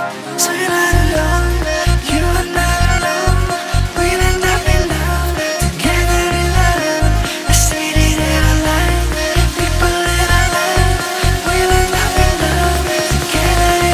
So you're not alone, you are not alone. We'll end up in love, together in love. A city that I like, people that I love. We'll end up in love, together in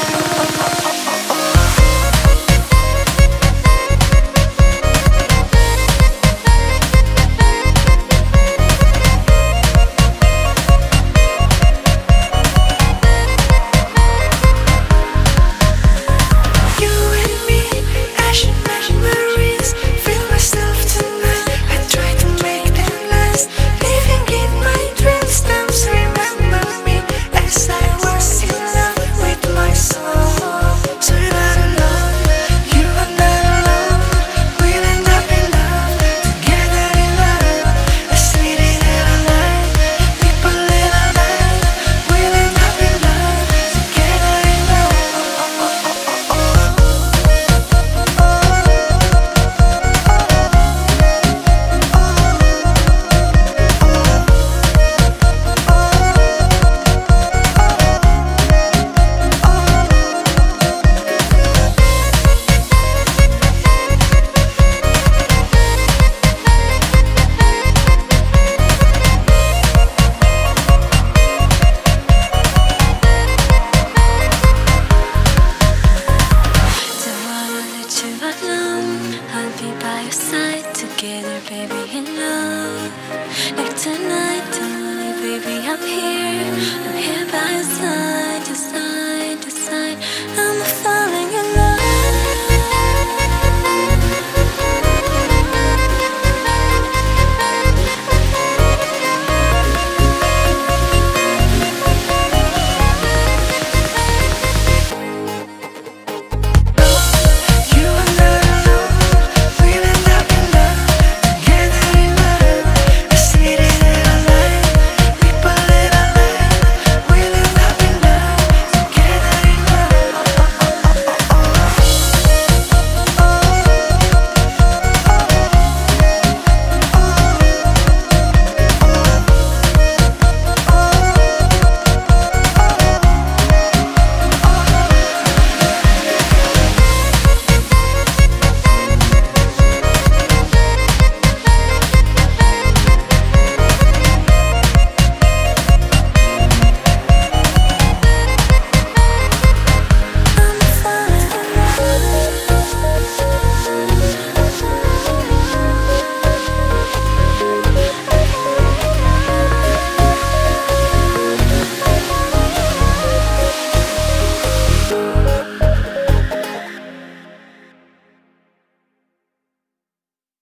together, baby, in love. Like tonight, tonight, baby, I'm here by your side.